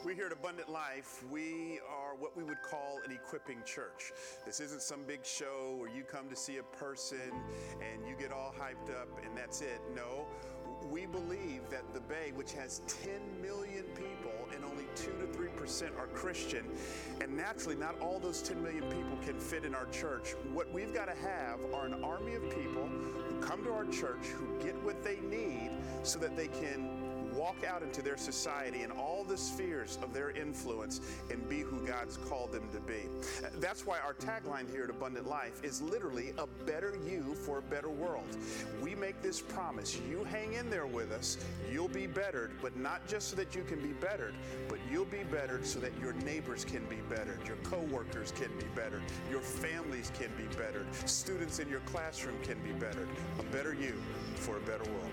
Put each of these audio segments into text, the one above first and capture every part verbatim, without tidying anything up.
We here at Abundant Life, we are what we would call an equipping church. This isn't some big show where you come to see a person and you get all hyped up and that's it. No, we believe that the Bay, which has ten million people and only two to three percent are Christian, and naturally not all those ten million people can fit in our church. What we've got to have are an army of people who come to our church, who get what they need so that they can walk out into their society and all the spheres of their influence and be who God's called them to be. That's why our tagline here at Abundant Life is literally a better you for a better world. We make this promise. You hang in there with us, you'll be bettered, but not just so that you can be bettered, but you'll be bettered so that your neighbors can be bettered, your coworkers can be bettered, your families can be bettered, students in your classroom can be bettered. A better you for a better world.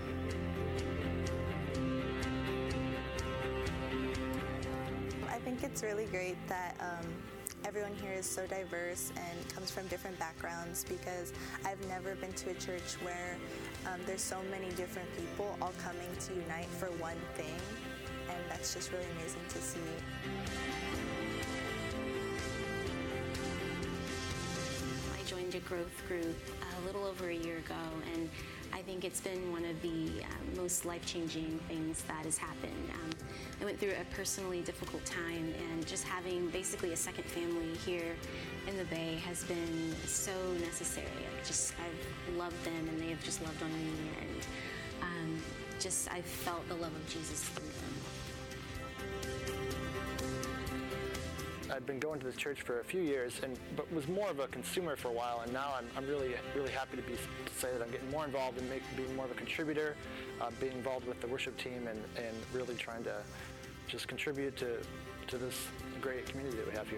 I think it's really great that um, everyone here is so diverse and comes from different backgrounds, because I've never been to a church where um, there's so many different people all coming to unite for one thing, and that's just really amazing to see. I joined a growth group a little over a year ago, and I think it's been one of the uh, most life-changing things that has happened. Um, I went through a personally difficult time, and just having basically a second family here in the Bay has been so necessary. I just, I've loved them, and they have just loved on me, and um, just I've felt the love of Jesus through them. I'd been going to this church for a few years, and but was more of a consumer for a while, and now I'm, I'm really really happy to be to say that I'm getting more involved and make, being more of a contributor, uh, being involved with the worship team, and, and really trying to just contribute to, to this great community that we have here.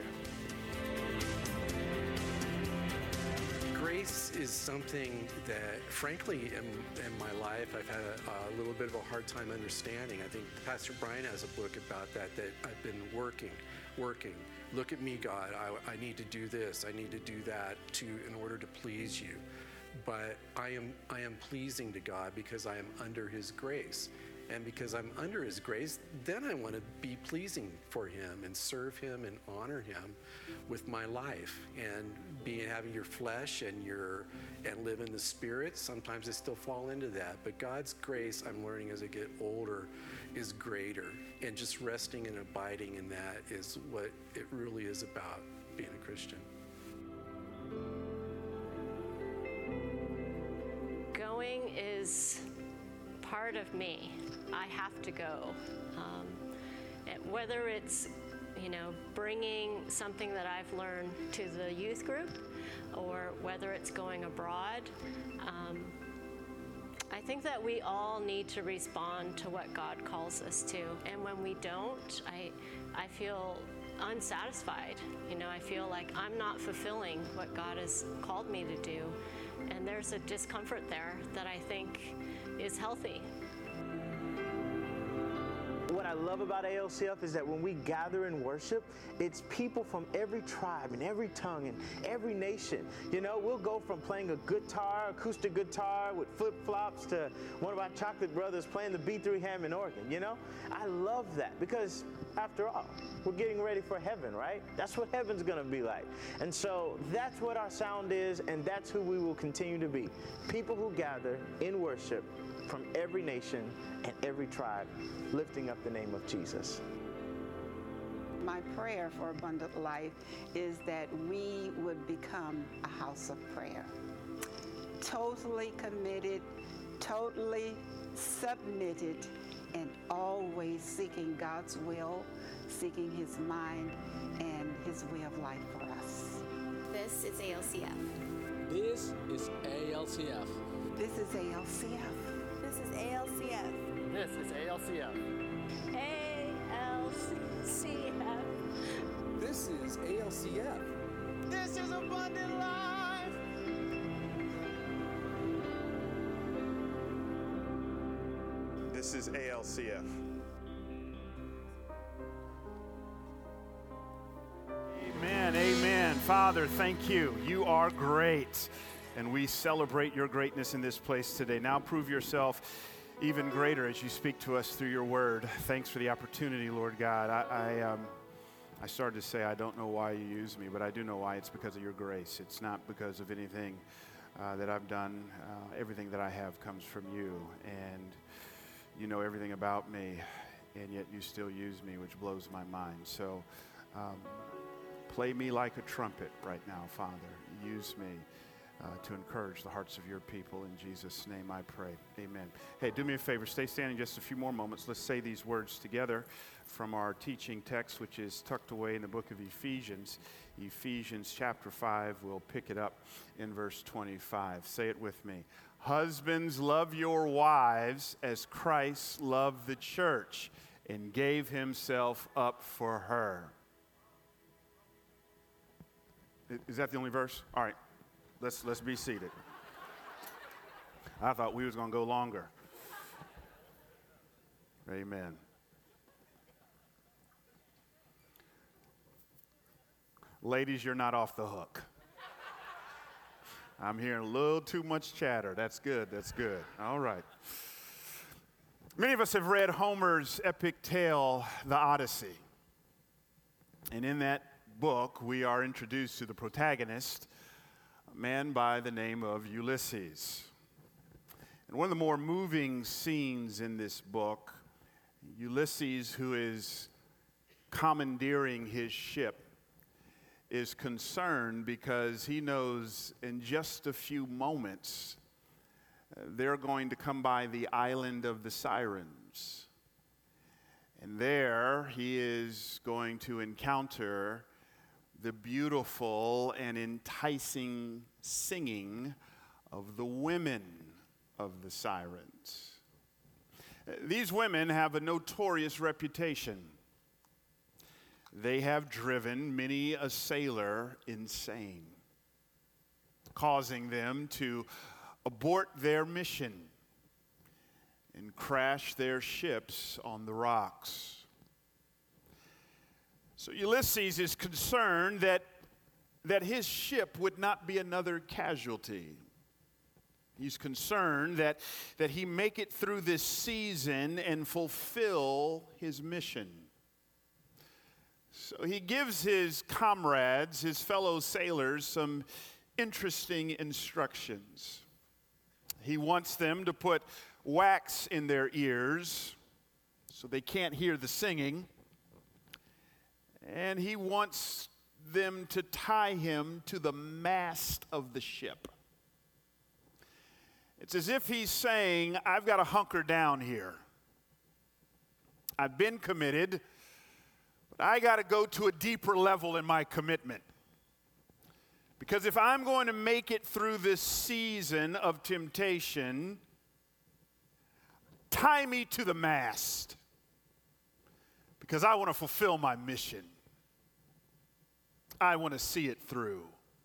Grace is something that, frankly, in, in my life, I've had a, a little bit of a hard time understanding. I think Pastor Brian has a book about that, that I've been working, working. Look at me, God, I, I need to do this, I need to do that to in order to please you. But I am, I am pleasing to God because I am under His grace. And because I'm under His grace, then I want to be pleasing for Him and serve Him and honor Him with my life. And being having your flesh and your and live in the Spirit, sometimes I still fall into that. But God's grace, I'm learning as I get older, is greater. And just resting and abiding in that is what it really is about being a Christian. Going is part of me. I have to go. Um, whether it's, you know, bringing something that I've learned to the youth group, or whether it's going abroad, um, I think that we all need to respond to what God calls us to. And when we don't, I, I feel unsatisfied. You know, I feel like I'm not fulfilling what God has called me to do. And there's a discomfort there that I think is healthy. What I love about A L C F is that when we gather in worship, it's people from every tribe and every tongue and every nation. You know, we'll go from playing a guitar, acoustic guitar with flip-flops, to one of our chocolate brothers playing the B three Hammond organ, you know? I love that because, after all, we're getting ready for heaven, right? That's what heaven's gonna be like. And so that's what our sound is, and that's who we will continue to be. People who gather in worship from every nation and every tribe, lifting up the name of Jesus. My prayer for Abundant Life is that we would become a house of prayer. Totally committed, totally submitted, and always seeking God's will, seeking His mind and His way of life for us. This is A L C F. This is A L C F. This is A L C F. This is A L C F. This is A L C F. A L C F. This is A L C F. This is Abundant Life. This is A L C F. Amen, amen. Father, thank you. You are great, and we celebrate your greatness in this place today. Now prove yourself even greater as you speak to us through your word. Thanks for the opportunity, Lord God. I, I, um, I started to say I don't know why you use me, but I do know why. It's because of your grace. It's not because of anything uh, that I've done. Uh, everything that I have comes from you, and you know everything about me, and yet you still use me, which blows my mind. So um, play me like a trumpet right now, Father. Use me Uh, to encourage the hearts of your people. In Jesus' name I pray. Amen. Hey, do me a favor. Stay standing just a few more moments. Let's say these words together from our teaching text, which is tucked away in the book of Ephesians. Ephesians chapter five. We'll pick it up in verse twenty-five. Say it with me. Husbands, love your wives as Christ loved the church and gave himself up for her. Is that the only verse? All right. Let's let's be seated. I thought we was going to go longer. Amen. Ladies, you're not off the hook. I'm hearing a little too much chatter. That's good. That's good. All right. Many of us have read Homer's epic tale, The Odyssey. And in that book, we are introduced to the protagonist, a man by the name of Ulysses. And one of the more moving scenes in this book, Ulysses, who is commandeering his ship, is concerned because he knows in just a few moments uh, they're going to come by the island of the Sirens. And there he is going to encounter the beautiful and enticing singing of the women of the Sirens. These women have a notorious reputation. They have driven many a sailor insane, causing them to abort their mission and crash their ships on the rocks. So Ulysses is concerned that, that his ship would not be another casualty. He's concerned that, that he make it through this season and fulfill his mission. So he gives his comrades, his fellow sailors, some interesting instructions. He wants them to put wax in their ears so they can't hear the singing. And he wants them to tie him to the mast of the ship. It's as if he's saying, I've got to hunker down here. I've been committed, but I got to go to a deeper level in my commitment. Because if I'm going to make it through this season of temptation, tie me to the mast. Because I want to fulfill my mission. I want to see it through.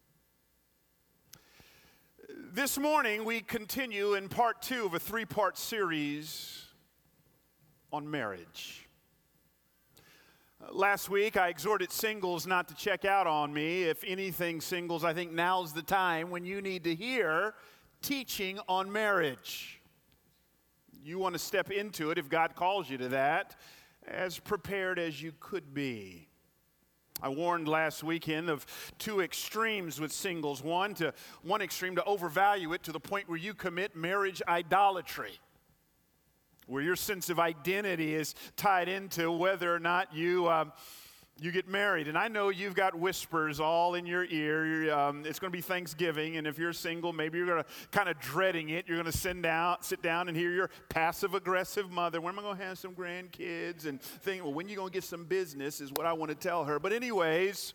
This morning, we continue in part two of a three-part series on marriage. Uh, last week, I exhorted singles not to check out on me. If anything, singles, I think now's the time when you need to hear teaching on marriage. You want to step into it, if God calls you to that, as prepared as you could be. I warned last weekend of two extremes with singles. One, to one extreme to overvalue it to the point where you commit marriage idolatry, where your sense of identity is tied into whether or not you um, you get married. And I know you've got whispers all in your ear. Um, it's going to be Thanksgiving, and if you're single, maybe you're going to kind of dreading it. You're going to sit down, sit down and hear your passive-aggressive mother, when am I going to have some grandkids? And think, well, when are you going to get some business is what I want to tell her. But anyways,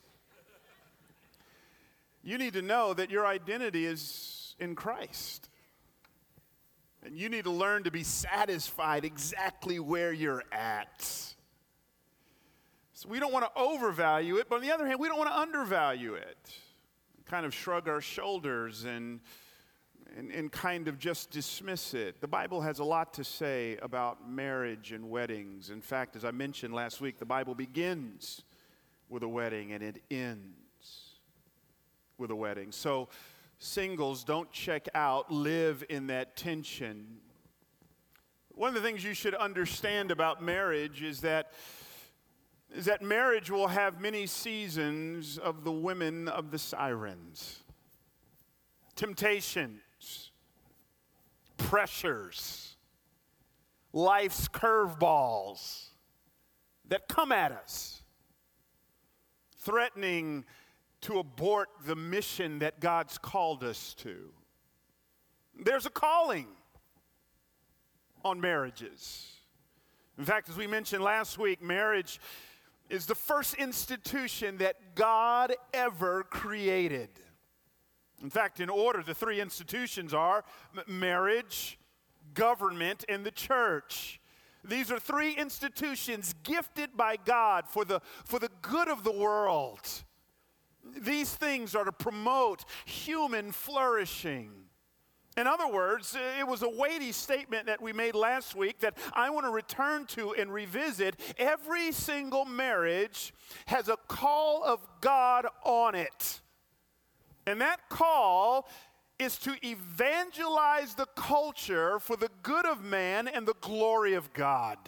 you need to know that your identity is in Christ. And you need to learn to be satisfied exactly where you're at. So we don't want to overvalue it, but on the other hand, we don't want to undervalue it. Kind of shrug our shoulders and, and, and kind of just dismiss it. The Bible has a lot to say about marriage and weddings. In fact, as I mentioned last week, the Bible begins with a wedding and it ends with a wedding. So singles, don't check out, live in that tension. One of the things you should understand about marriage is that is that marriage will have many seasons of the women of the sirens. Temptations, pressures, life's curveballs that come at us, threatening to abort the mission that God's called us to. There's a calling on marriages. In fact, as we mentioned last week, marriage is the first institution that God ever created. In fact, in order, the three institutions are marriage, government, and the church. These are three institutions gifted by God for the, for the good of the world. These things are to promote human flourishing. In other words, it was a weighty statement that we made last week that I want to return to and revisit. Every single marriage has a call of God on it. And that call is to evangelize the culture for the good of man and the glory of God.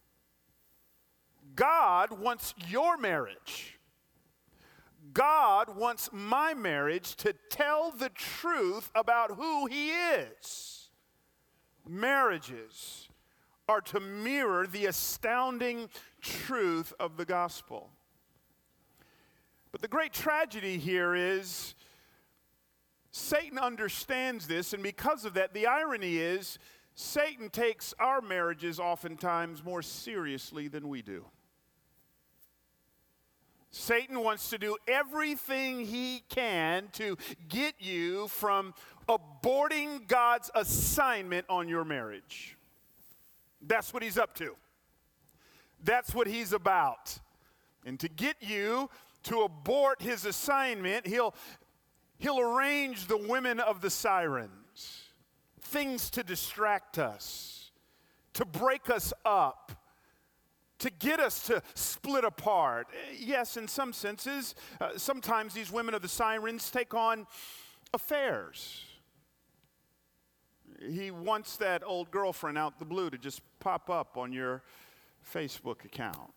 God wants your marriage. God wants my marriage to tell the truth about who He is. Marriages are to mirror the astounding truth of the gospel. But the great tragedy here is Satan understands this, and because of that, the irony is Satan takes our marriages oftentimes more seriously than we do. Satan wants to do everything he can to get you from aborting God's assignment on your marriage. That's what he's up to. That's what he's about. And to get you to abort his assignment, he'll, he'll arrange the women of the sirens, things to distract us, to break us up, to get us to split apart. Yes, in some senses, uh, sometimes these women of the sirens take on affairs. He wants that old girlfriend out the blue to just pop up on your Facebook account.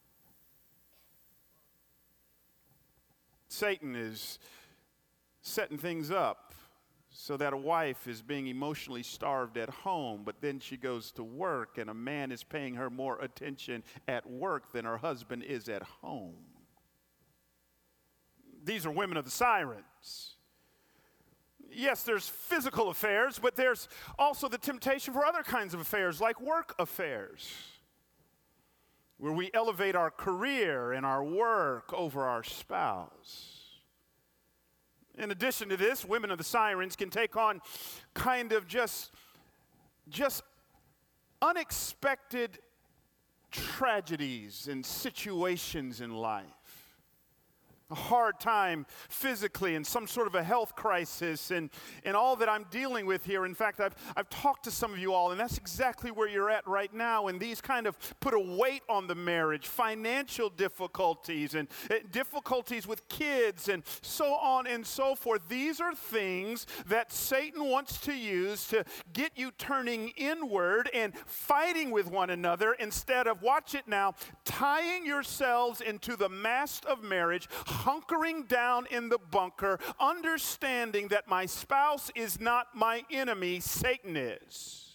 Satan is setting things up so that a wife is being emotionally starved at home, but then she goes to work and a man is paying her more attention at work than her husband is at home. These are women of the sirens. Yes, there's physical affairs, but there's also the temptation for other kinds of affairs, like work affairs, where we elevate our career and our work over our spouse. In addition to this, women of the sirens can take on kind of just, just unexpected tragedies and situations in life. A hard time physically and some sort of a health crisis and, and all that I'm dealing with here. In fact, I've, I've talked to some of you all, and that's exactly where you're at right now. And these kind of put a weight on the marriage, financial difficulties and uh, difficulties with kids and so on and so forth. These are things that Satan wants to use to get you turning inward and fighting with one another instead of, watch it now, tying yourselves into the mast of marriage, hunkering down in the bunker, understanding that my spouse is not my enemy, Satan is.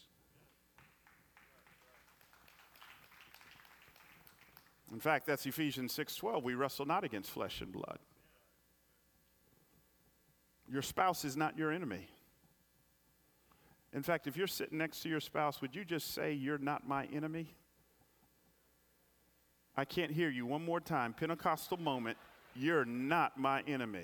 In fact, that's Ephesians six twelve. We wrestle not against flesh and blood. Your spouse is not your enemy. In fact, if you're sitting next to your spouse, would you just say, "You're not my enemy"? I can't hear you. One more time. Pentecostal moment. You're not my enemy.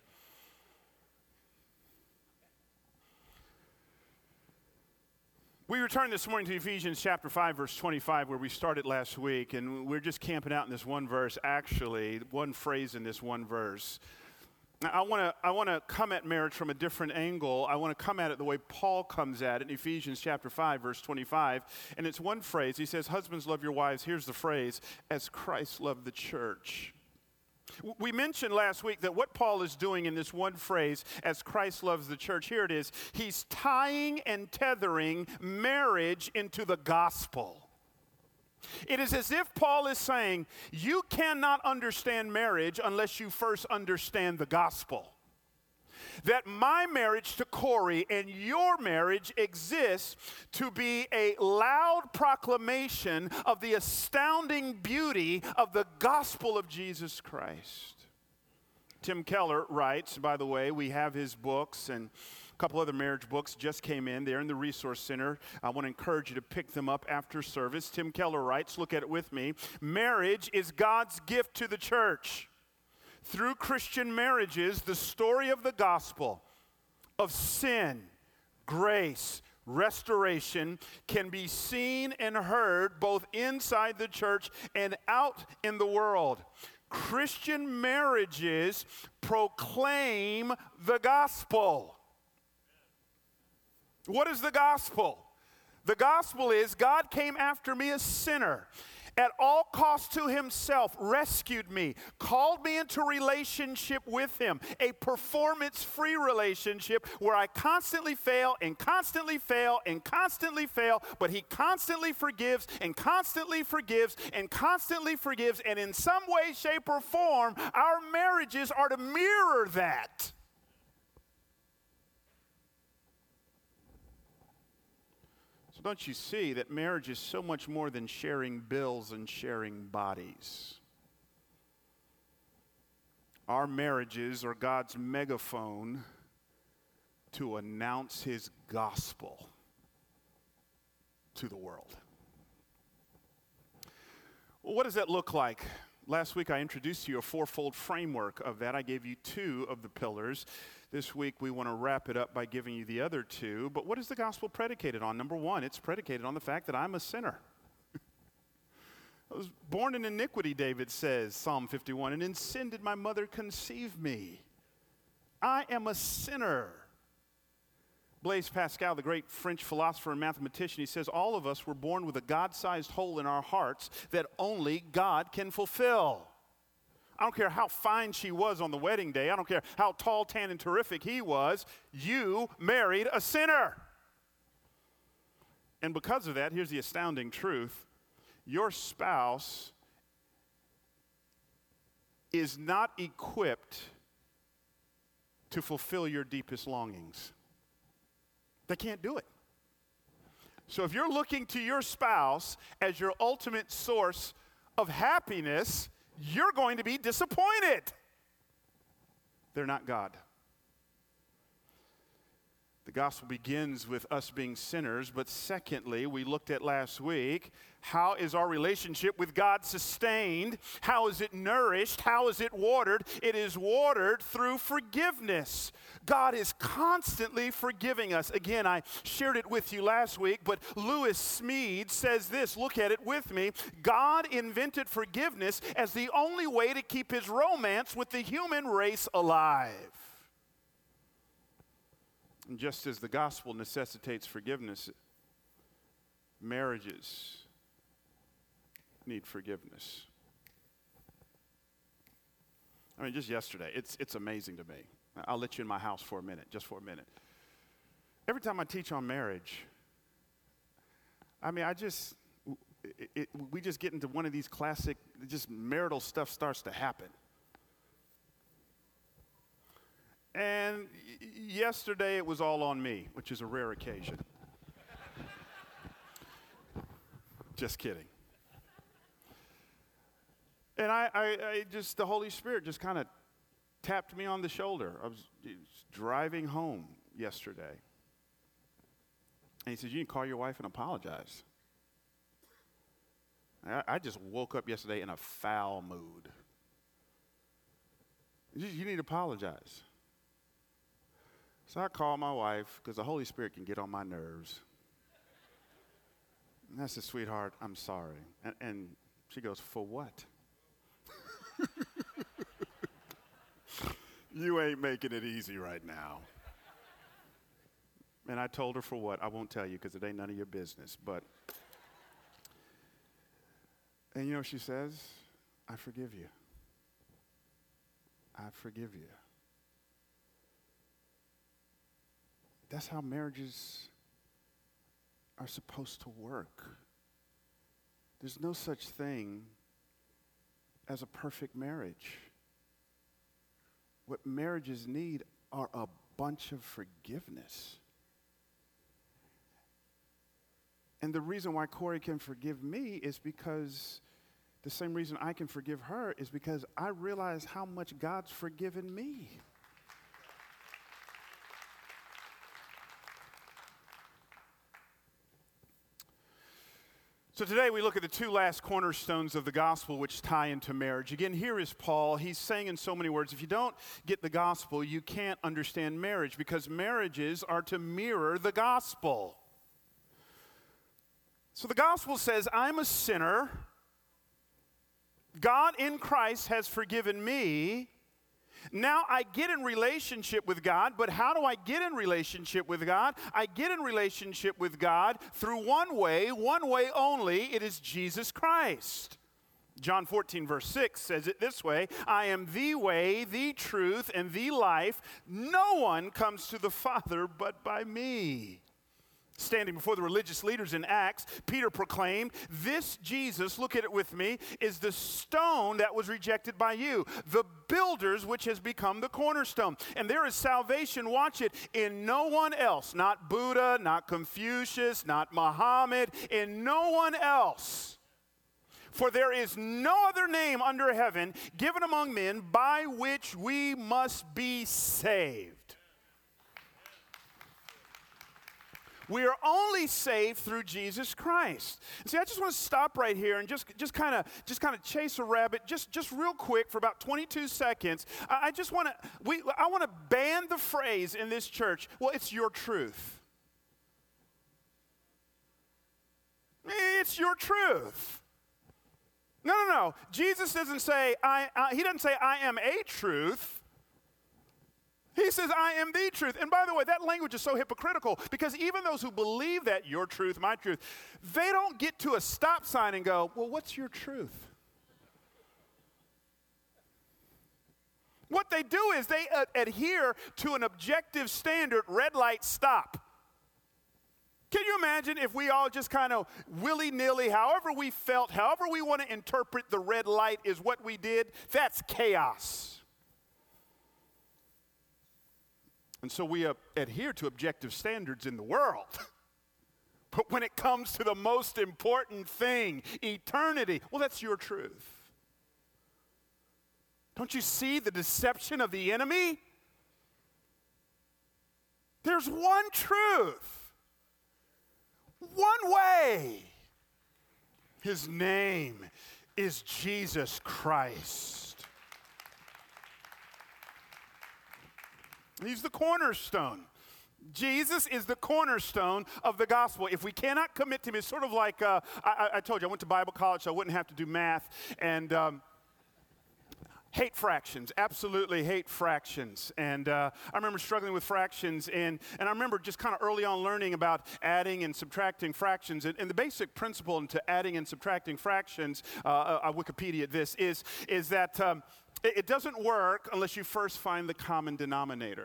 We return this morning to Ephesians chapter five, verse twenty-five, where we started last week, and we're just camping out in this one verse, actually, one phrase in this one verse. Now, I want to I want to come at marriage from a different angle. I want to come at it the way Paul comes at it in Ephesians chapter five, verse twenty-five, and it's one phrase. He says, "Husbands, love your wives." Here's the phrase, "as Christ loved the church." We mentioned last week that what Paul is doing in this one phrase, as Christ loves the church, here it is, he's tying and tethering marriage into the gospel. It is as if Paul is saying, you cannot understand marriage unless you first understand the gospel. That my marriage to Corey and your marriage exists to be a loud proclamation of the astounding beauty of the gospel of Jesus Christ. Tim Keller writes, by the way, we have his books, and a couple other marriage books just came in. They're in the Resource Center. I want to encourage you to pick them up after service. Tim Keller writes, look at it with me. Marriage is God's gift to the church. Through Christian marriages, the story of the gospel of sin, grace, restoration can be seen and heard both inside the church and out in the world. Christian marriages proclaim the gospel. What is the gospel? The gospel is God came after me, a sinner. At all cost to himself, rescued me, called me into relationship with him, a performance-free relationship where I constantly fail and constantly fail and constantly fail, but he constantly forgives and constantly forgives and constantly forgives, and in some way, shape, or form, our marriages are to mirror that. Don't you see that marriage is so much more than sharing bills and sharing bodies? Our marriages are God's megaphone to announce his gospel to the world. Well, what does that look like? Last week I introduced to you a fourfold framework of that. I gave you two of the pillars. This week we want to wrap it up by giving you the other two. But what is the gospel predicated on? Number one, it's predicated on the fact that I'm a sinner. I was born in iniquity, David says, Psalm fifty-one, and in sin did my mother conceive me. I am a sinner. Blaise Pascal, the great French philosopher and mathematician, he says all of us were born with a God-sized hole in our hearts that only God can fulfill. I don't care how fine she was on the wedding day. I don't care how tall, tan, and terrific he was. You married a sinner. And because of that, here's the astounding truth. Your spouse is not equipped to fulfill your deepest longings. They can't do it. So if you're looking to your spouse as your ultimate source of happiness, you're going to be disappointed. They're not God. The gospel begins with us being sinners, but secondly, we looked at last week, how is our relationship with God sustained? How is it nourished? How is it watered? It is watered through forgiveness. God is constantly forgiving us. Again, I shared it with you last week, but Lewis Smead says this, look at it with me. God invented forgiveness as the only way to keep his romance with the human race alive. And just as the gospel necessitates forgiveness, marriages need forgiveness. I mean, just yesterday, it's, it's amazing to me. I'll let you in my house for a minute, just for a minute. Every time I teach on marriage, I mean, I just, it, it, we just get into one of these classic, just marital stuff starts to happen. And y- yesterday it was all on me, which is a rare occasion. Just kidding. And I, I, I just, the Holy Spirit just kind of tapped me on the shoulder. I was driving home yesterday. And he says, you can call your wife and apologize. I, I just woke up yesterday in a foul mood. You, you need to apologize. So I called my wife because the Holy Spirit can get on my nerves. And I said, sweetheart, I'm sorry. And, and she goes, for what? You ain't making it easy right now. And I told her for what? I won't tell you because it ain't none of your business. But, and you know what she says? I forgive you. I forgive you. That's how marriages are supposed to work. There's no such thing as a perfect marriage. What marriages need are a bunch of forgiveness. And the reason why Corey can forgive me is because the same reason I can forgive her is because I realize how much God's forgiven me. So today we look at the two last cornerstones of the gospel which tie into marriage. Again, here is Paul. He's saying in so many words, if you don't get the gospel, you can't understand marriage, because marriages are to mirror the gospel. So the gospel says, I'm a sinner. God in Christ has forgiven me. Now I get in relationship with God, but how do I get in relationship with God? I get in relationship with God through one way, one way only. It is Jesus Christ. John fourteen, verse six says it this way, I am the way, the truth, and the life. No one comes to the Father but by me. Standing before the religious leaders in Acts, Peter proclaimed, this Jesus, look at it with me, is the stone that was rejected by you, the builders which has become the cornerstone. And there is salvation, watch it, in no one else, not Buddha, not Confucius, not Muhammad, in no one else. For there is no other name under heaven given among men by which we must be saved. We are only saved through Jesus Christ. And see, I just want to stop right here and just just kind of just kind of chase a rabbit, just just real quick for about twenty-two seconds. I, I just want to we I want to ban the phrase in this church. Well, it's your truth. It's your truth. No, no, no. Jesus doesn't say I. Uh, he doesn't say I am a truth. He says, I am the truth. And by the way, that language is so hypocritical, because even those who believe that your truth, my truth, they don't get to a stop sign and go, well, what's your truth? What they do is they uh, adhere to an objective standard, red light, stop. Can you imagine if we all just kind of willy-nilly, however we felt, however we want to interpret the red light is what we did? That's chaos. And so we uh, adhere to objective standards in the world. But when it comes to the most important thing, eternity, well, that's your truth. Don't you see the deception of the enemy? There's one truth, one way. His name is Jesus Christ. He's the cornerstone. Jesus is the cornerstone of the gospel. If we cannot commit to him, it's sort of like, uh, I, I told you, I went to Bible college, so I wouldn't have to do math. And um, hate fractions, absolutely hate fractions. And uh, I remember struggling with fractions, and, and I remember just kind of early on learning about adding and subtracting fractions. And, and the basic principle into adding and subtracting fractions, uh, I Wikipedia this, is, is that um, it, it doesn't work unless you first find the common denominator.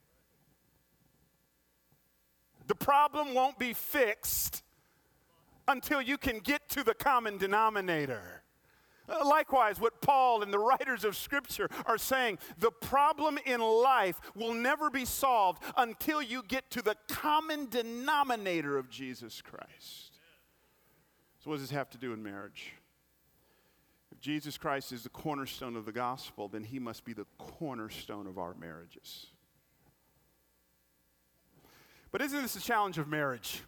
The problem won't be fixed until you can get to the common denominator. Uh, likewise, what Paul and the writers of Scripture are saying, the problem in life will never be solved until you get to the common denominator of Jesus Christ. So what does this have to do in marriage? If Jesus Christ is the cornerstone of the gospel, then he must be the cornerstone of our marriages. But isn't this the challenge of marriage?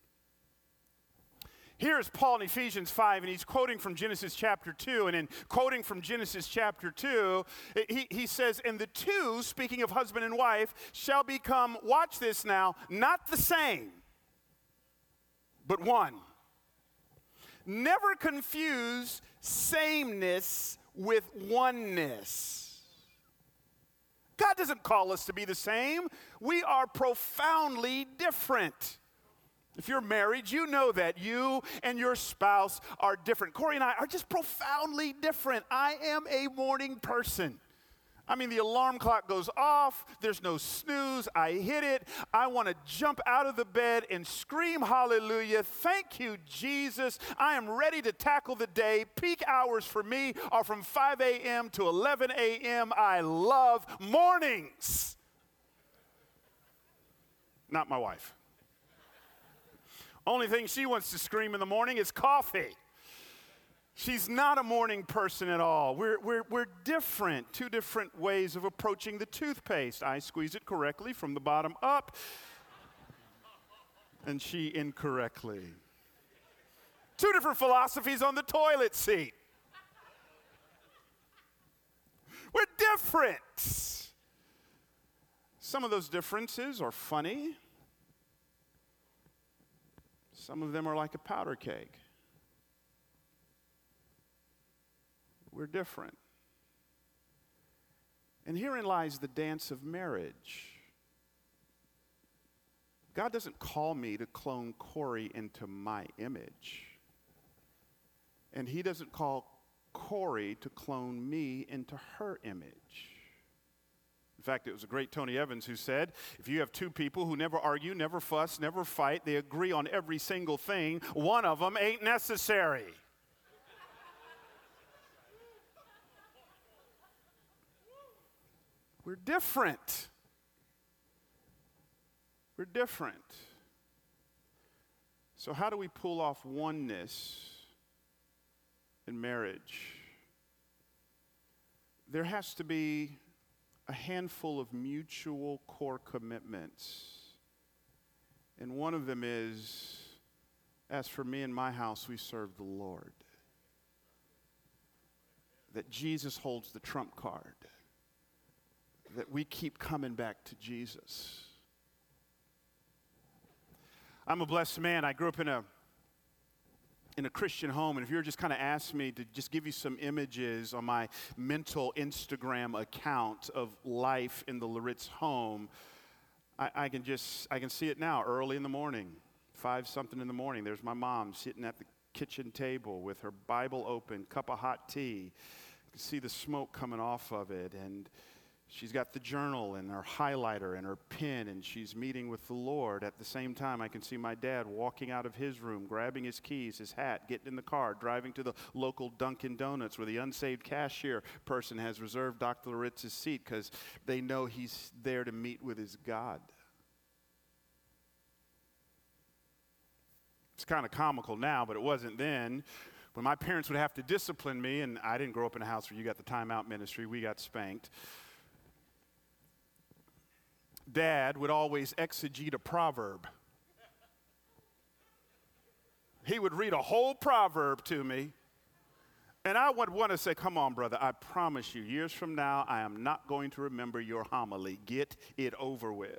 Here's Paul in Ephesians five, and he's quoting from Genesis chapter two. And in quoting from Genesis chapter two, he, he says, and the two, speaking of husband and wife, shall become, watch this now, not the same, but one. Never confuse sameness with oneness. God doesn't call us to be the same. We are profoundly different. If you're married, you know that you and your spouse are different. Corey and I are just profoundly different. I am a morning person. I mean, the alarm clock goes off. There's no snooze. I hit it. I want to jump out of the bed and scream hallelujah. Thank you, Jesus. I am ready to tackle the day. Peak hours for me are from five a.m. to eleven a.m. I love mornings. Not my wife. Only thing she wants to scream in the morning is coffee. She's not a morning person at all. We're, we're, we're different, two different ways of approaching the toothpaste. I squeeze it correctly from the bottom up, and she incorrectly. Two different philosophies on the toilet seat. We're different. Some of those differences are funny. Some of them are like a powder keg. We're different. And herein lies the dance of marriage. God doesn't call me to clone Corey into my image. And he doesn't call Corey to clone me into her image. In fact, it was a great Tony Evans who said, if you have two people who never argue, never fuss, never fight, they agree on every single thing, one of them ain't necessary. We're different. We're different. So how do we pull off oneness in marriage? There has to be a handful of mutual core commitments. And one of them is, as for me and my house, we serve the Lord. That Jesus holds the trump card. That we keep coming back to Jesus. I'm a blessed man. I grew up in a in a Christian home, and if you were just kind of asked me to just give you some images on my mental Instagram account of life in the Loritz home, I, I can just I can see it now. Early in the morning, five something in the morning. There's my mom sitting at the kitchen table with her Bible open, cup of hot tea. You can see the smoke coming off of it, and she's got the journal and her highlighter and her pen, and she's meeting with the Lord. At the same time, I can see my dad walking out of his room, grabbing his keys, his hat, getting in the car, driving to the local Dunkin' Donuts where the unsaved cashier person has reserved Doctor Loritz's seat because they know he's there to meet with his God. It's kind of comical now, but it wasn't then. When my parents would have to discipline me, and I didn't grow up in a house where you got the timeout ministry, we got spanked. Dad would always exegete a proverb. He would read a whole proverb to me, and I would want to say, come on, brother, I promise you, years from now, I am not going to remember your homily. Get it over with.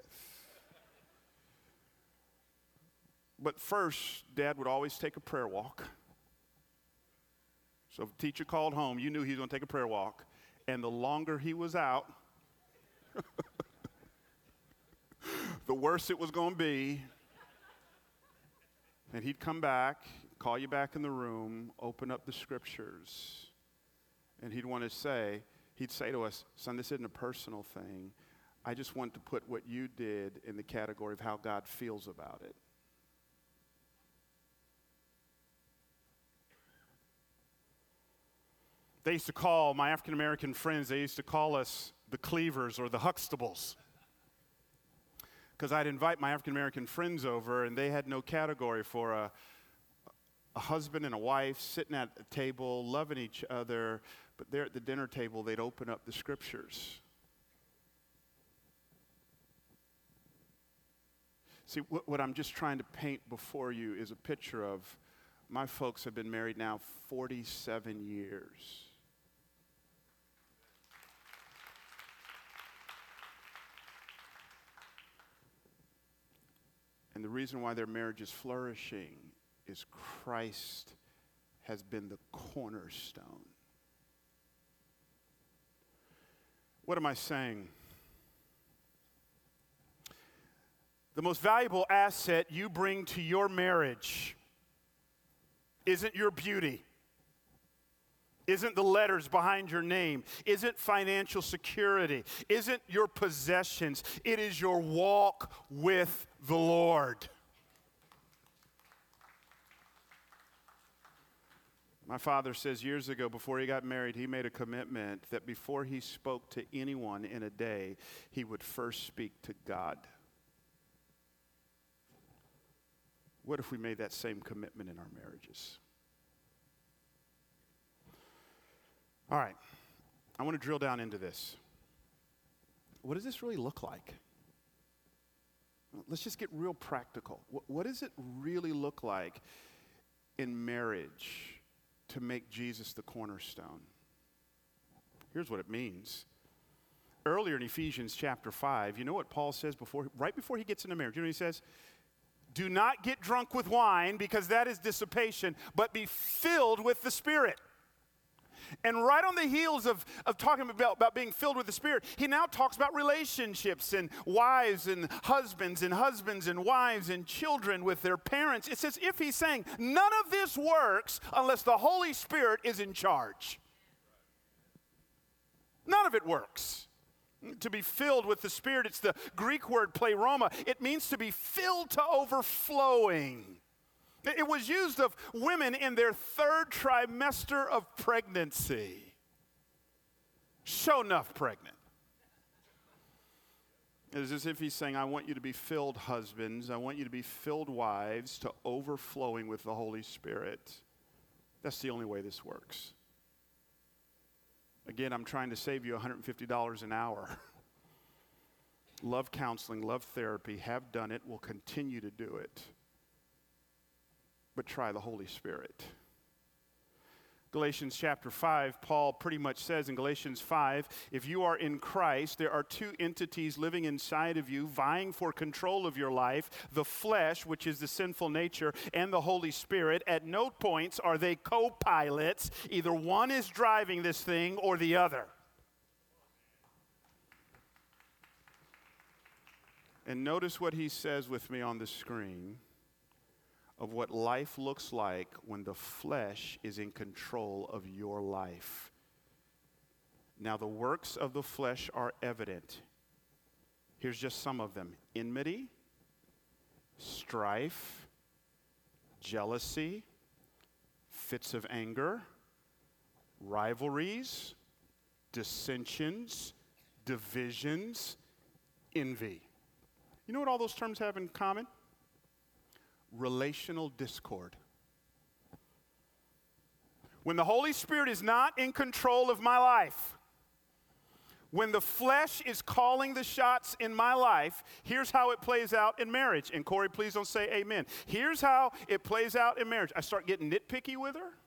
But first, Dad would always take a prayer walk. So if a teacher called home, you knew he was going to take a prayer walk, and the longer he was out, the worse it was going to be. And he'd come back, call you back in the room, open up the scriptures, and he'd want to say, he'd say to us, son, this isn't a personal thing. I just want to put what you did in the category of how God feels about it. They used to call, my African-American friends, they used to call us the Cleavers or the Huxtables. Because I'd invite my African-American friends over, and they had no category for a, a husband and a wife sitting at a table, loving each other, but there at the dinner table, they'd open up the scriptures. See, what, what I'm just trying to paint before you is a picture of my folks have been married now forty-seven years. And the reason why their marriage is flourishing is Christ has been the cornerstone. What am I saying? The most valuable asset you bring to your marriage isn't your beauty, Isn't the letters behind your name. Isn't financial security. Isn't your possessions. It is your walk with the Lord. My father says years ago, before he got married, he made a commitment that before he spoke to anyone in a day, he would first speak to God. What if we made that same commitment in our marriages? All right, I want to drill down into this. What does this really look like? Let's just get real practical. What, what does it really look like in marriage to make Jesus the cornerstone? Here's what it means. Earlier in Ephesians chapter five, you know what Paul says before, right before he gets into marriage? You know what he says? Do not get drunk with wine, because that is dissipation, but be filled with the Spirit. And right on the heels of, of talking about, about being filled with the Spirit, he now talks about relationships and wives and husbands and husbands and wives and children with their parents. It's as if he's saying, none of this works unless the Holy Spirit is in charge. None of it works. To be filled with the Spirit, it's the Greek word pleroma. It means to be filled to overflowing. It was used of women in their third trimester of pregnancy. Show enough pregnant. It is as if he's saying, I want you to be filled husbands. I want you to be filled wives to overflowing with the Holy Spirit. That's the only way this works. Again, I'm trying to save you one hundred fifty dollars an hour. Love counseling, love therapy, have done it, will continue to do it. But try the Holy Spirit. Galatians chapter five, Paul pretty much says in Galatians five, if you are in Christ, there are two entities living inside of you, vying for control of your life, the flesh, which is the sinful nature, and the Holy Spirit. At no points are they co-pilots. Either one is driving this thing or the other. And notice what he says with me on the screen of what life looks like when the flesh is in control of your life. Now, the works of the flesh are evident. Here's just some of them: enmity, strife, jealousy, fits of anger, rivalries, dissensions, divisions, envy. You know what all those terms have in common? Relational discord. When the Holy Spirit is not in control of my life, when the flesh is calling the shots in my life, here's how it plays out in marriage. And Corey, please don't say amen. Here's how it plays out in marriage. I start getting nitpicky with her,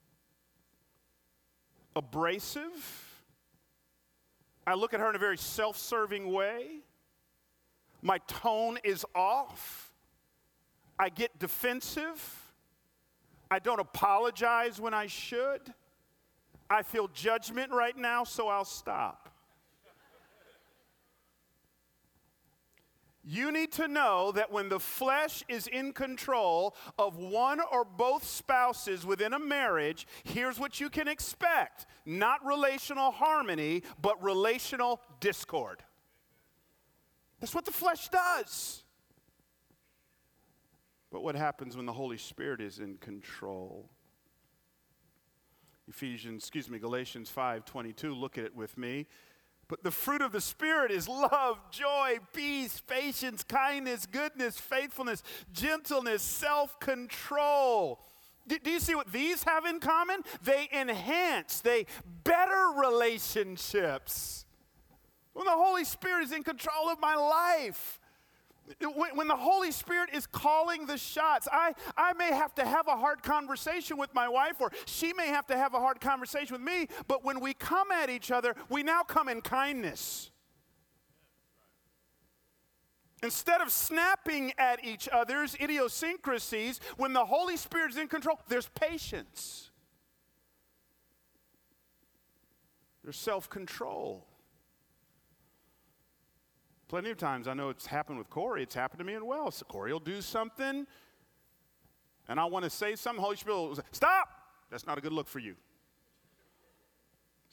abrasive. I look at her in a very self-serving way. My tone is off. I get defensive. I don't apologize when I should. I feel judgment right now, so I'll stop. You need to know that when the flesh is in control of one or both spouses within a marriage, here's what you can expect. Not relational harmony, but relational discord. That's what the flesh does. But what happens when the Holy Spirit is in control? Ephesians, excuse me, Galatians five twenty-two, look at it with me. But the fruit of the Spirit is love, joy, peace, patience, kindness, goodness, faithfulness, gentleness, self-control. Do, do you see what these have in common? They enhance, they better relationships. When the Holy Spirit is in control of my life, When, when the Holy Spirit is calling the shots, I, I may have to have a hard conversation with my wife, or she may have to have a hard conversation with me, but when we come at each other, we now come in kindness. Instead of snapping at each other's idiosyncrasies, when the Holy Spirit is in control, there's patience. There's self-control. Plenty of times, I know it's happened with Corey, it's happened to me as well. So Corey will do something, and I want to say something, Holy Spirit will say, stop! That's not a good look for you.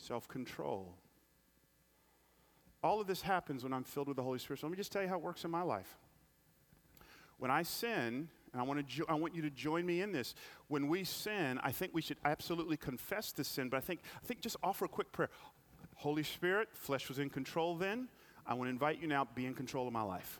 self-control. All of this happens when I'm filled with the Holy Spirit. So let me just tell you how it works in my life. When I sin, and I want, to jo- I want you to join me in this. When we sin, I think we should absolutely confess the sin, but I think, I think just offer a quick prayer. Holy Spirit, flesh was in control then. I want to invite you now, be in control of my life.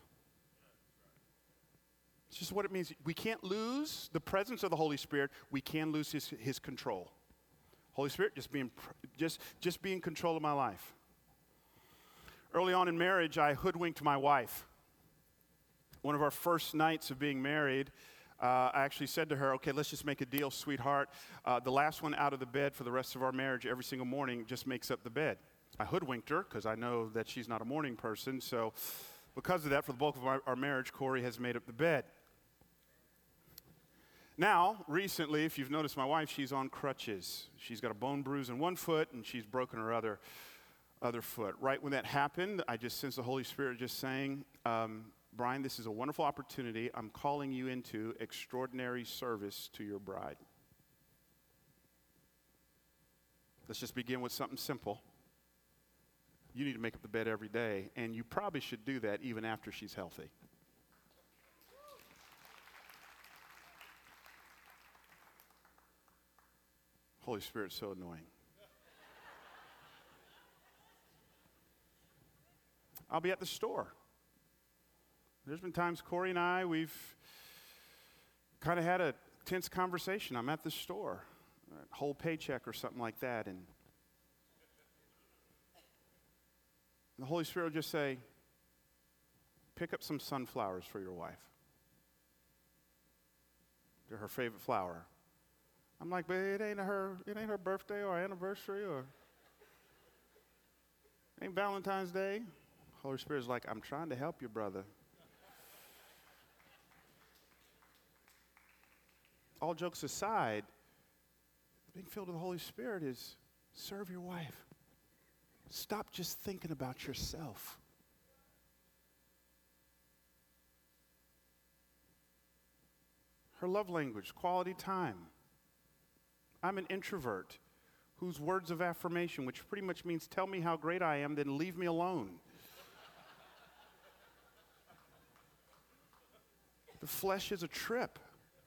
It's just what it means. We can't lose the presence of the Holy Spirit. We can lose his, his control. Holy Spirit, just be, in, just, just be in control of my life. Early on in marriage, I hoodwinked my wife. One of our first nights of being married, uh, I actually said to her, okay, let's just make a deal, sweetheart. Uh, the last one out of the bed for the rest of our marriage every single morning just makes up the bed. I hoodwinked her because I know that she's not a morning person. So because of that, for the bulk of our, our marriage, Corey has made up the bed. Now, recently, if you've noticed my wife, she's on crutches. She's got a bone bruise in one foot, and she's broken her other, other foot. Right when that happened, I just sensed the Holy Spirit just saying, um, Brian, this is a wonderful opportunity. I'm calling you into extraordinary service to your bride. Let's just begin with something simple. You need to make up the bed every day, and you probably should do that even after she's healthy. Holy Spirit's so annoying. I'll be at the store. There's been times Corey and I, we've kind of had a tense conversation. I'm at the store, a whole paycheck or something like that, and the Holy Spirit will just say, pick up some sunflowers for your wife. They're her favorite flower. I'm like, but it ain't her, it ain't her birthday or anniversary or ain't Valentine's Day. Holy Spirit's like, I'm trying to help you, brother. All jokes aside, being filled with the Holy Spirit is serve your wife. Stop just thinking about yourself. Her love language, quality time. I'm an introvert whose words of affirmation, which pretty much means tell me how great I am, then leave me alone. The flesh is a trip.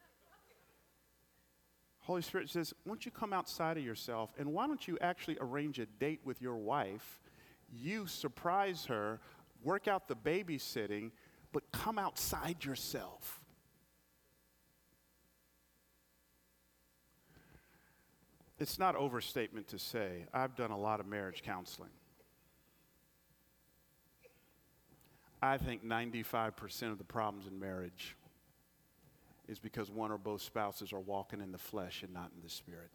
Holy Spirit says, why don't you come outside of yourself, and why don't you actually arrange a date with your wife? You surprise her, work out the babysitting, but come outside yourself. It's not overstatement to say, I've done a lot of marriage counseling. I think ninety-five percent of the problems in marriage is because one or both spouses are walking in the flesh and not in the Spirit.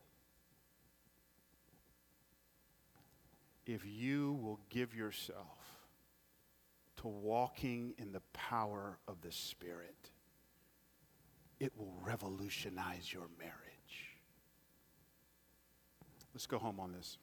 If you will give yourself to walking in the power of the Spirit, it will revolutionize your marriage. Let's go home on this.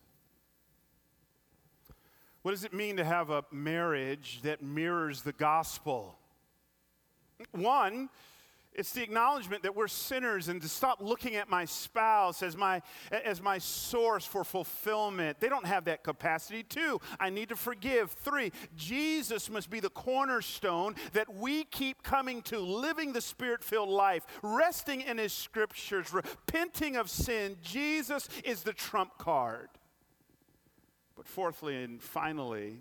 What does it mean to have a marriage that mirrors the gospel? One, it's the acknowledgement that we're sinners and to stop looking at my spouse as my, as my source for fulfillment. They don't have that capacity. Two, I need to forgive. Three, Jesus must be the cornerstone that we keep coming to, living the Spirit-filled life, resting in His scriptures, repenting of sin. Jesus is the trump card. But fourthly and finally,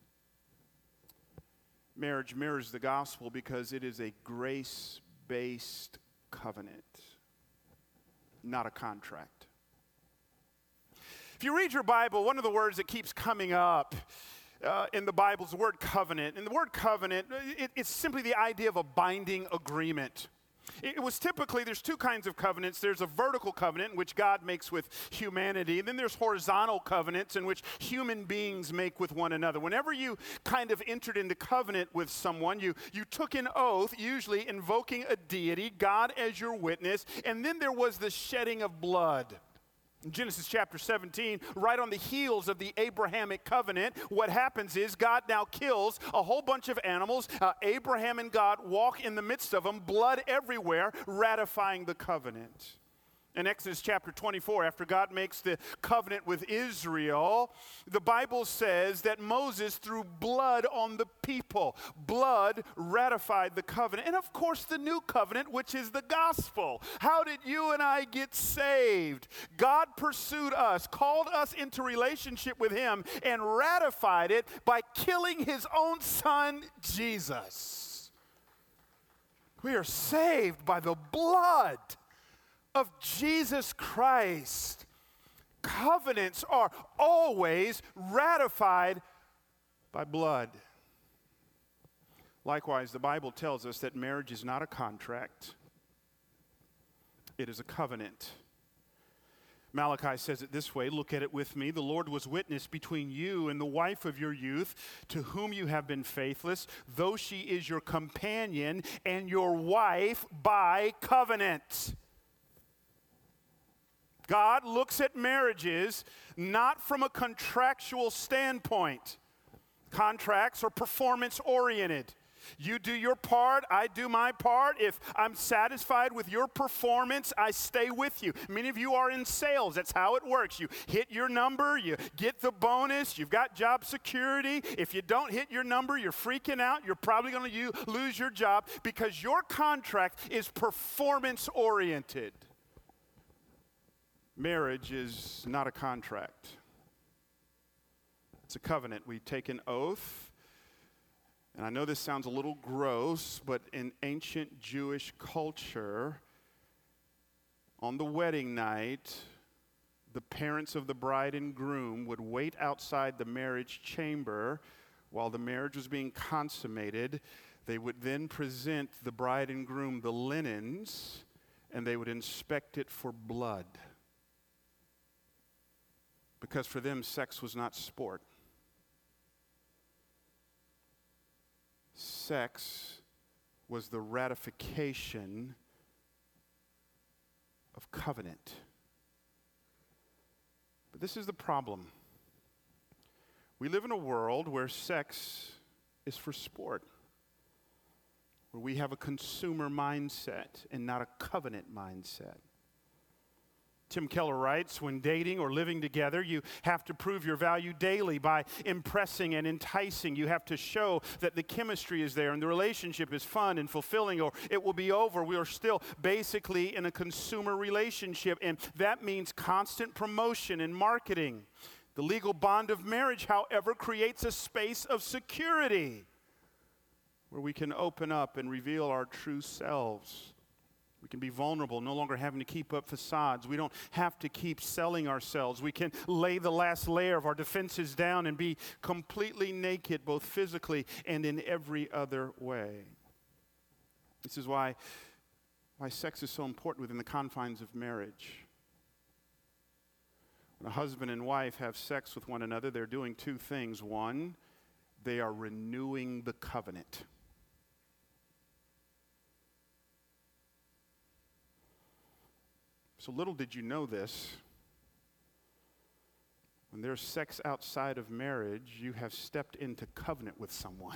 marriage mirrors the gospel because it is a grace based covenant, not a contract. If you read your Bible, one of the words that keeps coming up uh, in the Bible is the word covenant. And the word covenant, it, it's simply the idea of a binding agreement. It was typically, there's two kinds of covenants. There's a vertical covenant in which God makes with humanity, and then there's horizontal covenants in which human beings make with one another. Whenever you kind of entered into covenant with someone, you, you took an oath, usually invoking a deity, God as your witness, and then there was the shedding of blood. In Genesis chapter seventeen, right on the heels of the Abrahamic covenant, what happens is God now kills a whole bunch of animals. Uh, Abraham and God walk in the midst of them, blood everywhere, ratifying the covenant. In Exodus chapter twenty-four, after God makes the covenant with Israel, the Bible says that Moses threw blood on the people. Blood ratified the covenant. And of course, the new covenant, which is the gospel. How did you and I get saved? God pursued us, called us into relationship with him, and ratified it by killing his own son, Jesus. We are saved by the blood of Jesus Christ. Covenants are always ratified by blood. Likewise, the Bible tells us that marriage is not a contract. It is a covenant. Malachi says it this way, look at it with me. The Lord was witness between you and the wife of your youth, to whom you have been faithless, though she is your companion and your wife by covenant. God looks at marriages not from a contractual standpoint. Contracts are performance-oriented. You do your part, I do my part. If I'm satisfied with your performance, I stay with you. Many of you are in sales. That's how it works. You hit your number, you get the bonus, you've got job security. If you don't hit your number, you're freaking out. You're probably going to lose your job because your contract is performance-oriented. Marriage is not a contract. It's a covenant. We take an oath. And I know this sounds a little gross, but in ancient Jewish culture, on the wedding night, the parents of the bride and groom would wait outside the marriage chamber while the marriage was being consummated. They would then present the bride and groom the linens, and they would inspect it for blood. Because for them, sex was not sport. Sex was the ratification of covenant. But this is the problem. We live in a world where sex is for sport, where we have a consumer mindset and not a covenant mindset. Tim Keller writes, when dating or living together, you have to prove your value daily by impressing and enticing. You have to show that the chemistry is there and the relationship is fun and fulfilling, or it will be over. We are still basically in a consumer relationship, and that means constant promotion and marketing. The legal bond of marriage, however, creates a space of security where we can open up and reveal our true selves. We can be vulnerable, no longer having to keep up facades. We don't have to keep selling ourselves. We can lay the last layer of our defenses down and be completely naked, both physically and in every other way. This is why, why sex is so important within the confines of marriage. When a husband and wife have sex with one another, they're doing two things. One, they are renewing the covenant. So little did you know this. When there's sex outside of marriage, you have stepped into covenant with someone.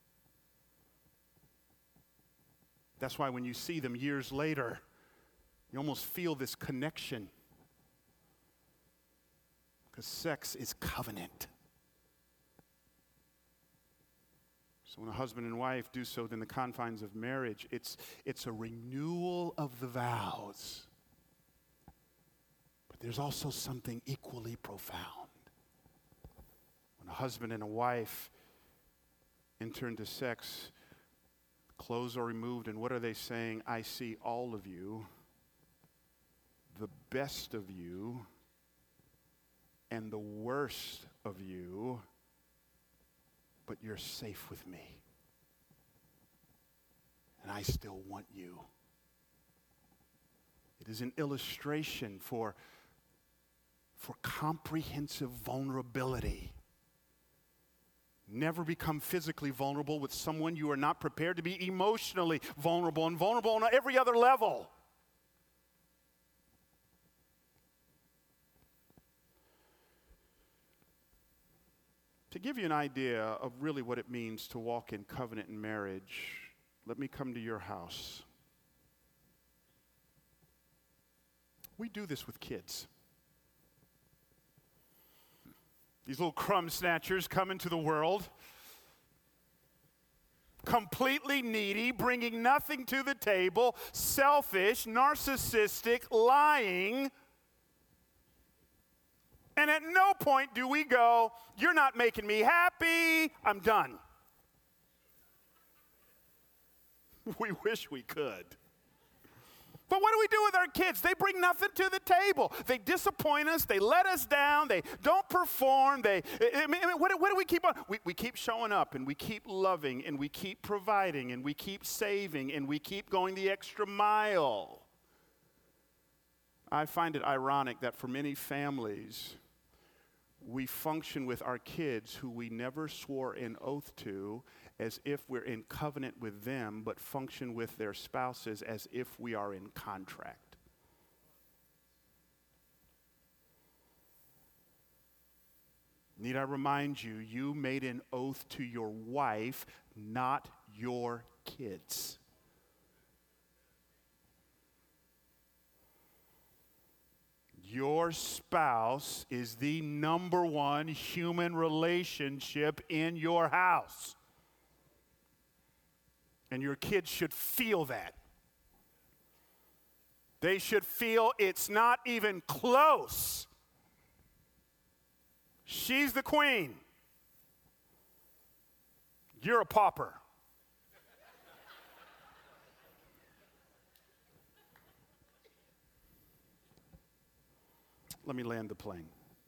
That's why when you see them years later, you almost feel this connection. Because sex is covenant. So when a husband and wife do so within the confines of marriage, it's, it's a renewal of the vows. There's also something equally profound. When a husband and a wife enter into sex, clothes are removed, and what are they saying? I see all of you, the best of you, and the worst of you, but you're safe with me. And I still want you. It is an illustration for for comprehensive vulnerability. Never become physically vulnerable with someone you are not prepared to be emotionally vulnerable, and vulnerable on every other level. To give you an idea of really what it means to walk in covenant in marriage, let me come to your house. We do this with kids. These little crumb snatchers come into the world, completely needy, bringing nothing to the table, selfish, narcissistic, lying. And at no point do we go, you're not making me happy, I'm done. We wish we could. But what do we do with our kids? They bring nothing to the table. They disappoint us. They let us down. They don't perform. They, I mean, what, what do we keep on? We, we keep showing up, and we keep loving, and we keep providing, and we keep saving, and we keep going the extra mile. I find it ironic that for many families, we function with our kids who we never swore an oath to as if we're in covenant with them, but function with their spouses as if we are in contract. Need I remind you, you made an oath to your wife, not your kids. Your spouse is the number one human relationship in your house. And your kids should feel that. They should feel it's not even close. She's the queen. You're a pauper. Let me land the plane.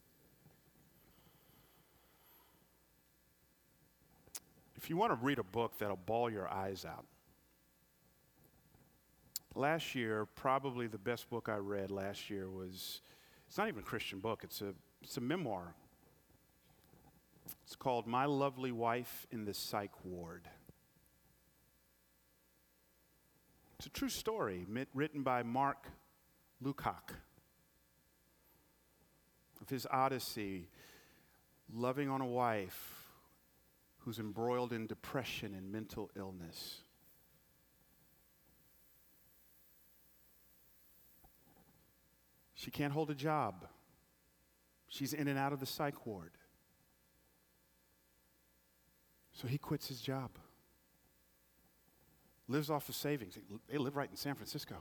If you want to read a book that'll bawl your eyes out, last year, probably the best book I read last year was, it's not even a Christian book, it's a, it's a memoir. It's called My Lovely Wife in the Psych Ward. It's a true story written by Mark Lukács of his odyssey, loving on a wife who's embroiled in depression and mental illness. She can't hold a job. She's in and out of the psych ward. So he quits his job. Lives off of savings. They live right in San Francisco.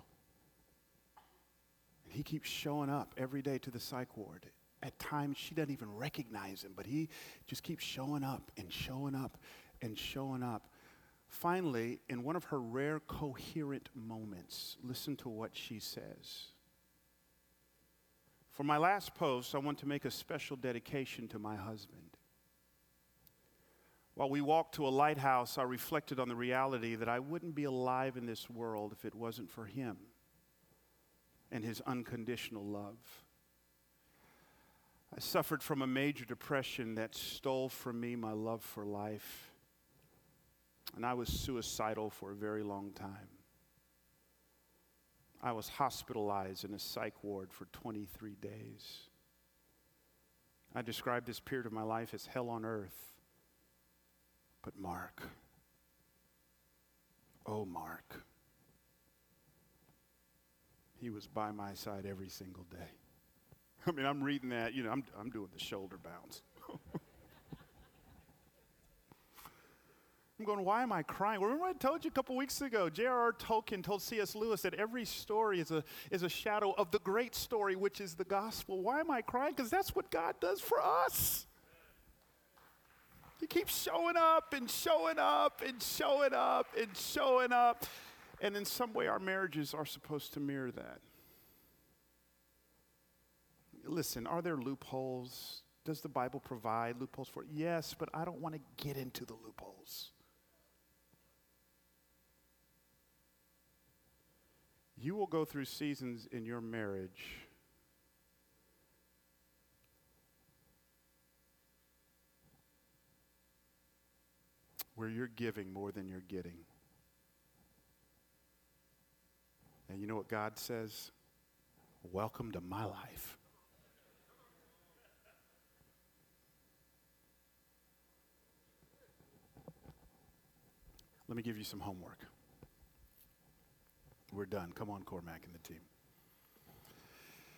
And he keeps showing up every day to the psych ward. At times, she doesn't even recognize him, but he just keeps showing up and showing up and showing up. Finally, in one of her rare coherent moments, listen to what she says. For my last post, I want to make a special dedication to my husband. While we walked to a lighthouse, I reflected on the reality that I wouldn't be alive in this world if it wasn't for him and his unconditional love. I suffered from a major depression that stole from me my love for life, and I was suicidal for a very long time. I was hospitalized in a psych ward for twenty-three days. I described this period of my life as hell on earth. But Mark, oh Mark, he was by my side every single day. I mean, I'm reading that, you know, I'm, I'm doing the shoulder bounce. I'm going, why am I crying? Remember I told you a couple weeks ago, J R R Tolkien told C S Lewis that every story is a, is a shadow of the great story, which is the gospel. Why am I crying? Because that's what God does for us. He keeps showing up and showing up and showing up and showing up. And in some way, our marriages are supposed to mirror that. Listen, are there loopholes? Does the Bible provide loopholes for it? Yes, but I don't want to get into the loopholes. You will go through seasons in your marriage where you're giving more than you're getting. And you know what God says? Welcome to my life. Let me give you some homework. We're done. Come on, Cormac and the team.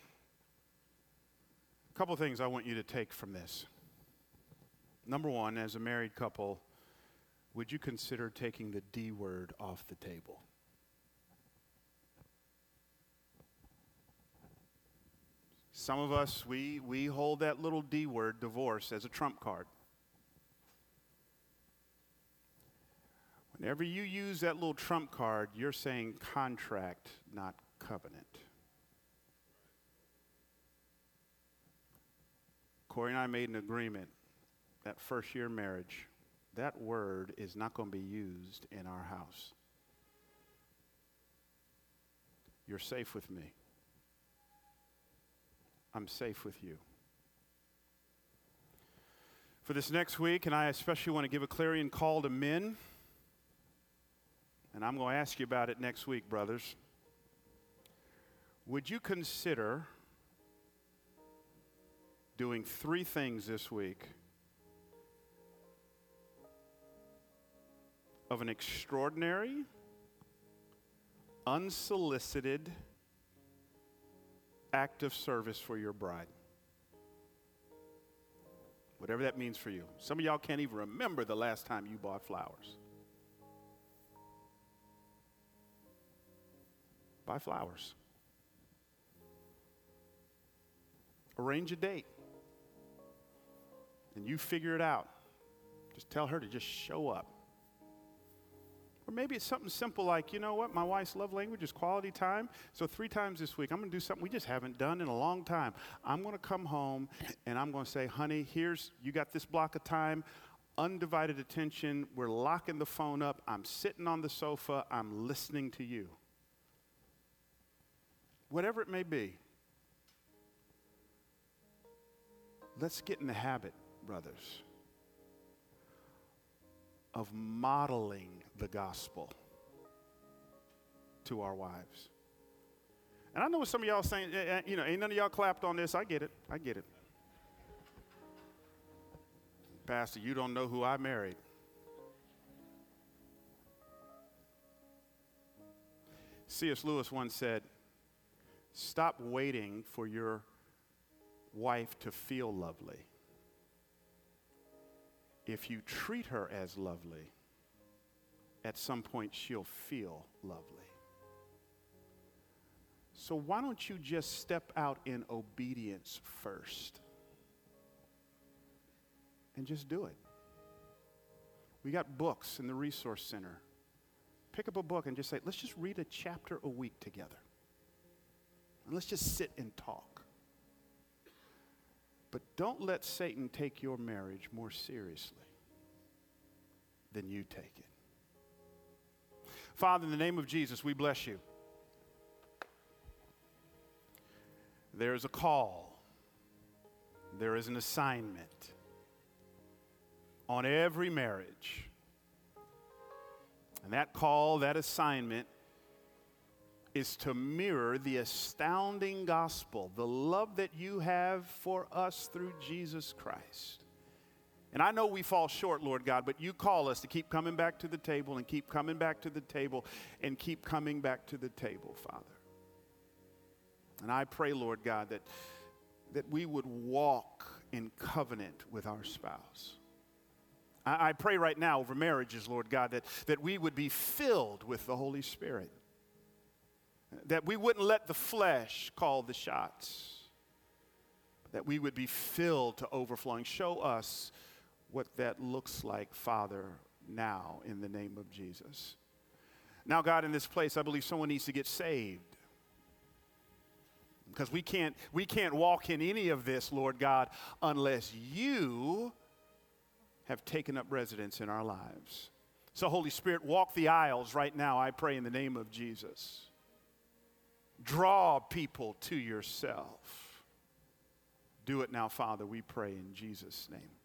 A couple things I want you to take from this. Number one, as a married couple, would you consider taking the D word off the table? Some of us, we, we hold that little D word, divorce, as a trump card. Whenever you use that little trump card, you're saying contract, not covenant. Corey and I made an agreement that first year marriage, that word is not going to be used in our house. You're safe with me. I'm safe with you. For this next week, and I especially want to give a clarion call to men, and I'm going to ask you about it next week, brothers. Would you consider doing three things this week of an extraordinary, unsolicited act of service for your bride? Whatever that means for you. Some of y'all can't even remember the last time you bought flowers. Buy flowers. Arrange a date. And you figure it out. Just tell her to just show up. Or maybe it's something simple like, you know what, my wife's love language is quality time. So three times this week, I'm going to do something we just haven't done in a long time. I'm going to come home and I'm going to say, honey, here's, you got this block of time, undivided attention. We're locking the phone up. I'm sitting on the sofa. I'm listening to you. Whatever it may be. Let's get in the habit, brothers, of modeling the gospel to our wives. And I know what some of y'all saying, you know, ain't none of y'all clapped on this. I get it. I get it. Pastor, you don't know who I married. C S Lewis once said, stop waiting for your wife to feel lovely. If you treat her as lovely, at some point she'll feel lovely. So why don't you just step out in obedience first? And just do it. We got books in the Resource Center. Pick up a book and just say, let's just read a chapter a week together. And let's just sit and talk. But don't let Satan take your marriage more seriously than you take it. Father, in the name of Jesus, we bless you. There is a call. There is an assignment on every marriage. And that call, that assignment, is to mirror the astounding gospel, the love that you have for us through Jesus Christ. And I know we fall short, Lord God, but you call us to keep coming back to the table and keep coming back to the table and keep coming back to the table, Father. And I pray, Lord God, that, that we would walk in covenant with our spouse. I, I pray right now over marriages, Lord God, that, that we would be filled with the Holy Spirit. That we wouldn't let the flesh call the shots. That we would be filled to overflowing. Show us what that looks like, Father, now in the name of Jesus. Now, God, in this place, I believe someone needs to get saved. Because we can't, we can't walk in any of this, Lord God, unless you have taken up residence in our lives. So, Holy Spirit, walk the aisles right now, I pray, in the name of Jesus. Draw people to yourself. Do it now, Father, we pray in Jesus' name.